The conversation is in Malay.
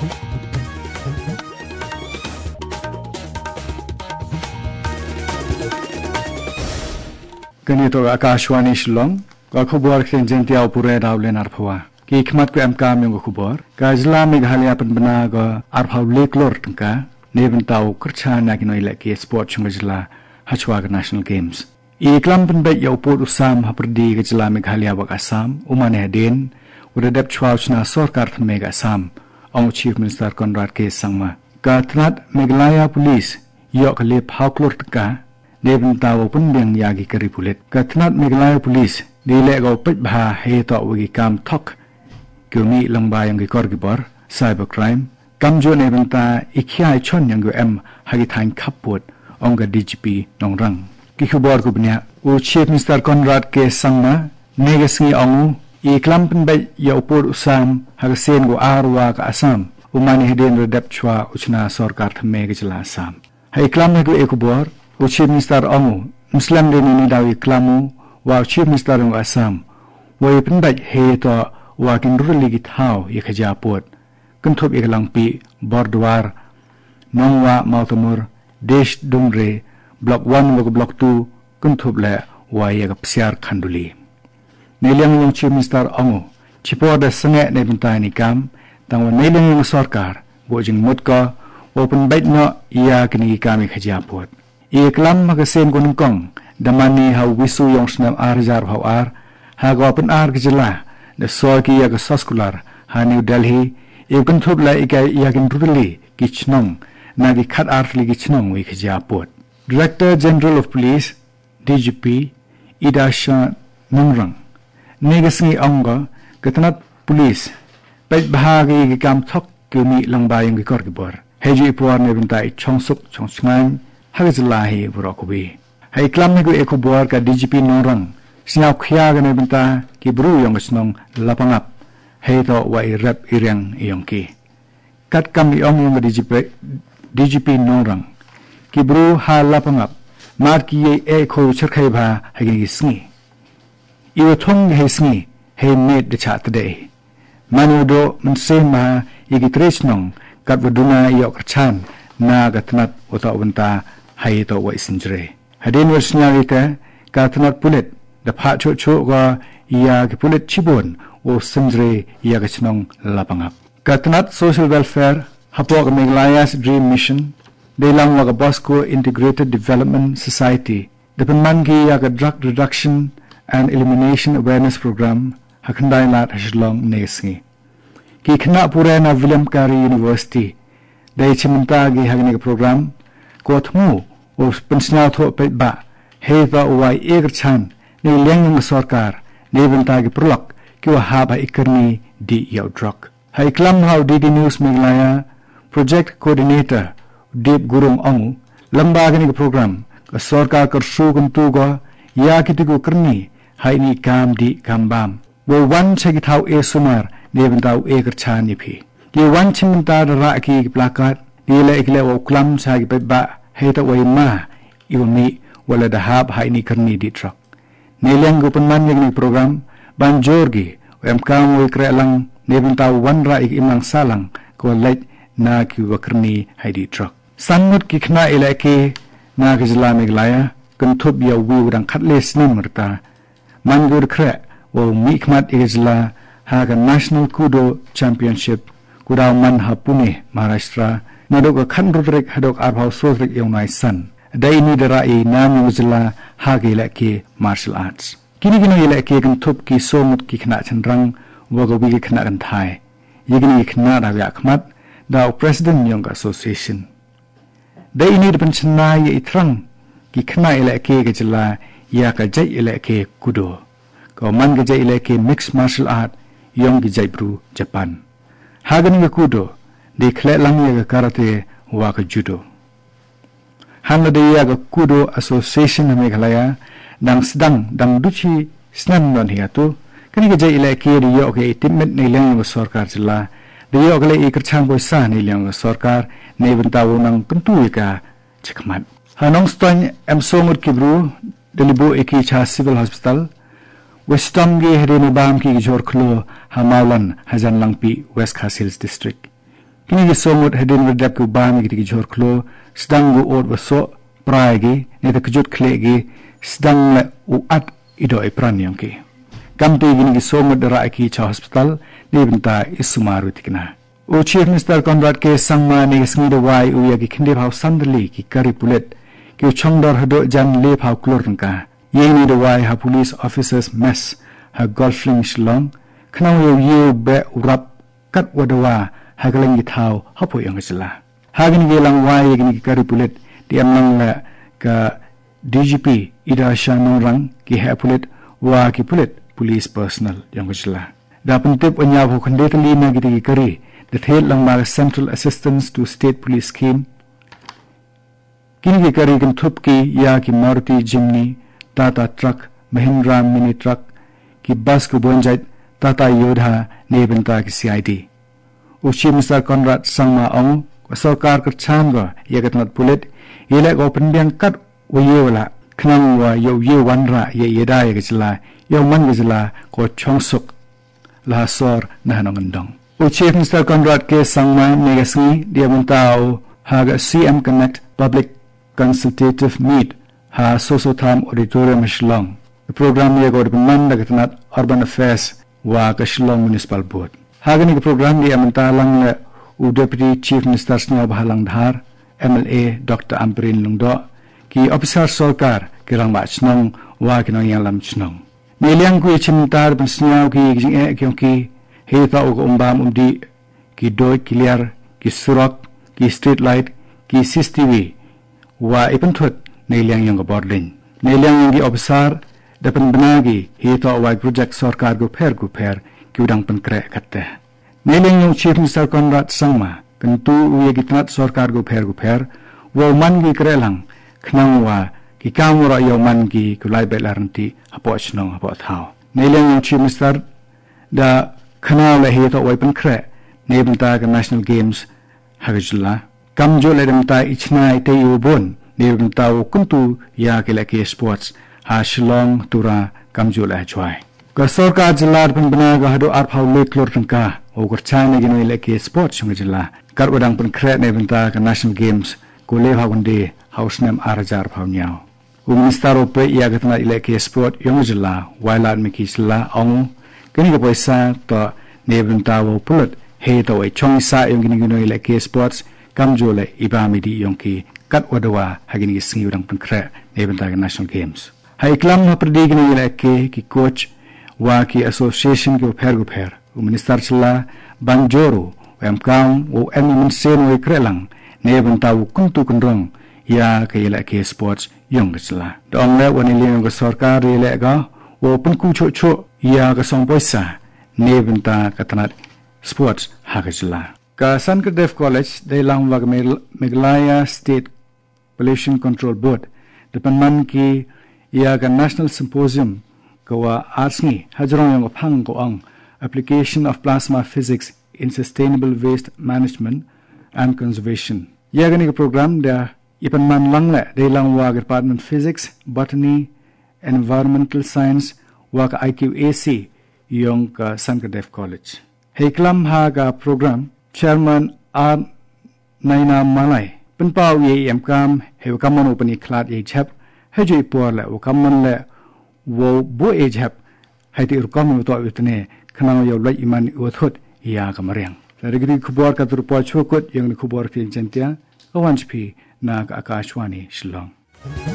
Ganito Akashwani Shillong, Kakubor Kenjentiao Pure Dawlen Arpawa. Ki khmat ko amkam yung kubor. Ka Islamik haliapan bana go arpaw leklor tengka. Neben tau kerja na kino ilek ki sport chung gajla hachwa ke National Games. Iklam penbet yau put usam haperdi ke Islamik haliawak Assam. Umane hadin. Udah dep chwauch na sorkar thmeg Assam. Ong Chief Minister Conrad K. Sangma. Ka tnat Meghalaya Police. Yok lep hauklor tengka. Neben tau pun biang yagi keripulet. Ka tnat Meghalaya Police. Dilek go pet bah he to wigi kam thok. Kumi lambay ang gikor gibor, cybercrime. Kamjo neben ta ikiay chon yang go hagitang kaput onga DGP nongrang. Kikubor kubnya. Chief Minister Conrad K. Sangma. Negasngi ongu. Iklampen bay yaupur usam hagasen go arwa ka Assam. Umani hedin redep chwa uchna sorkar thame gajla Assam. Haiklam na go ekubor. Chief Minister ongu. Muslim din ini dawi klamu. Wa Chief Minister ng Assam. Wa ipinbay he to wakin ruligi thao ikajapot. Kuntub ikalangpi Bordwar. Nongwa Mautamur. Desh Dungre. Block 1 wag Block 2. Kuntub le wa yakapsiar khanduli. Nilang yung Chief Minister ongu. Chipo da sange na ibintay ni kam. Tangwa nilang yung sorkar. Bojing mutko. Open bait no iya kinigikam ikajapot. Iklam magasin ko nungkong. Damani hau wisu yung snam arjar hau ar. Hagawapan ar gajala. The soki yaga soskular. Ha New Delhi. Ikan thubla ikay yakin rudali. Gichnong. Nagi kat artli gichnong ikajapot. Director General of Police. DGP. Idasha Nungrang. Negasngi ongo. Katanat Police. Pait bahagi gikam thok. Kumi langbayang gikor gibor. Heji ipuar nebintay chongsuk chongsngan. Hagazalahi burokubi. Hai klam nego ekubor ka DGP Nungrang. Sinyaw kya gana benta ki bru yung snong lapangap. Hai to wa irap iryang iyong ki. Kat kam iyong yung DGP Nungrang. Ki bru ha lapangap. Mat ki ye eko chakhay ba hagi sngi. Iwa thong hai sngi. Hai met de chat today. Manu do mensema igi tresnong. Kat waduna iyok kachan. Na gatnat uta benta hai to wa isinjre. Hadin wasnya ita katnat pulit. Dapat cucu ga ia kipulit cibun o sendiri ia kecnong lapangap. Katnat Social Welfare hapok Meghalaya's Dream Mission delang waga Bosco Integrated Development Society depan mangi ia Drug Reduction and Elimination Awareness Program hakandai lat hasilong negesngi. Ki kena purana William Carey University dai cimenta gi hagni program ko thmu o pensnaw tho pe ba heva wai egerchan ni leng ng sorkar ni bentagi prolok ki wahaba ikerni di yaw drug. Hai klam hau DD News Meghalaya Project Coordinator Deep Gurung ongu lambaga ni program ka sorkar kersu kuntugo ya kitigo kerni hai ni kam di kambam. Wo wan chagi thau e sumar ni bentau e kerchan ipi. Ki wan chimenta ra ki plakat ni le ikle wo klam chagi ba heta wai ma iwami wala dahab hai ni kerni di drug. Nilang gupenman yang ni program banjorgi kam wikre lang nebenta wanra ik imang salang ko lait na ki wakrni haidi truck sanmut ki khna ilake na gizla Meghalaya kunthub ya wi udang khatles ni merta mangur khre wo mikmat igizla ha ga National Kudo Championship kudaw man ha Pune Maharashtra nadok khandrudrik hadok arbhaw sodrik yonai san dai ni dara e nam gizla ha ge ilake martial arts kini ilake kunthub ki somut ki khna chanrang wagobi ki khna kan thai yigini khna da ya khmat da President Young Association dai ni de panchna ye itrang ki khna ilake ge jila ya ka jai ilake kudo ko man ge jai ilake mixed martial art yong gi jai bru Japan hagani ge kudo de khle lang ye karate wa ka judo hanla de ya ga kudo association Meghalaya dang sedang dang duchi snan non hiatu kani ge jai ilake ri yo ge timmet nei lang sarkar jila de yo gele ikrchang boy sa nei lang sarkar nei bentaw nang pentu ka chikmat hanong ston am somur kibru delibo eki cha civil hospital westam ge hedeni bam ki jor khlo hamalan hajan langpi West Khasi Hills district kini gi somut hedin redap ku ba mi gi jor klo sedang gu ot waso prai gi ne ta kjut khle gi sedang le u at ido e pran yong ki kamti gini gi somut dara ki cha hospital ne binta isumaru tikna o chief minister Conrad K Sangma ne sngi de wai u ya gi khinde phau sandali ki kari pulet ki chongdor hado jan le phau klor ka ye ni de wai ha police officers mess ha golfing shlong khnaw yo be urap kat wadawa ha galang gi thau hapo yang sila ha gini ge lang wai gini ki kari pulet ti amnang la ka DGP ida shanong rang ki ha pulet wa ki pulet police personnel yang sila da pentip anya bu khande tali na gi kari the thel lang ma central assistance to state police scheme kini ki kari kan thup ki ya ki Maruti Jimny Tata truck Mahindra mini truck ki bus ko bonjait Tata Yodha ne benta ki CID o chief minister Conrad Sangma ong sarkar ka chan go yagat mat pulet yele go pendiang kat wo yewala khnang wa yo wanra ye yeda ye gila yo man gila ko chongsuk la sor na hanongandong o chief minister Conrad K Sangma ne gasngi dia mentao haga CM Connect public consultative meet ha Sosotham auditorium Shillong the program ye go man dagatnat urban affairs wa ka Shillong municipal board hagani ka program ye amanta lang u deputy chief minister snya bahalang dhar MLA Dr Amperin Lungdo ki officer sarkar kirang ma chnong wa kinong yang lam chnong neliang ku chimtar ban snya ki jing e kyonki he ta u umbam umdi ki doi clear ki surak ki street light ki CCTV wa ipan thut neliang yang boarding neliang yang gi officer dapan benagi he ta wa project sarkar gu pher ki udang pen kre khatte neliang yang chief minister Conrad Sangma kantu uye gitnat sarkar gu pher wo man gi krelang khnang wa ki kamura yo man gi kulai belarnti apo chnong apo thau neliang yang chief minister da khana la he ta wa pen kre nebenta ka national games hagajla kamjo le demta ichna ite yubon nebenta kuntu ya kele ke sports ha Shillong tura kamjo la chwai ka sarkar jillar pen bana ga hado ar phau le klor tangka o gor chane gino le ke sports chung jilla kar udang pen kre nebenta ka national games ko le hagunde house nem arajar phau nyao u minister pe ya gatna ile ke sport yong jilla wailat mi kisla ong kini ka paisa to nebenta wo pulut he to e chong sa yong gino ile ke sports kamjo le ibamidi yong ki kat wadawa hagini singi udang pen kre nebenta ka national games hai klam na predig ni ile ke ki coach wa ki association ko pher u minister chilla bangjoro em kam o em min sen we krelang ne banta u kuntu kunrong ya ke ile ke sports yong chilla dong le woni le ko sarkar ile ga o pun ku cho ya ka song poisa ne banta katnat sports ha ka chilla ka Sankardef College de lang wa Meghalaya State Pollution Control Board depan man ki ya ka national symposium kawa arsni hajrong yang phang ko ang application of plasma physics in sustainable waste management and conservation ya gani program da ipan man lang la de lang wa department physics botany environmental science wa ka IQAC yong ka Sankardef College heklam ha ga program chairman R Naina Malai penpau ye emkam he kamon opani klat ye chap hejui por la kamon le wo bo e chap haiti urkam to utne khnang yo lai iman othot ya kamariang regri khubor ka turpo chokot yang khubor tin chantia awanchpi na akashwani Shillong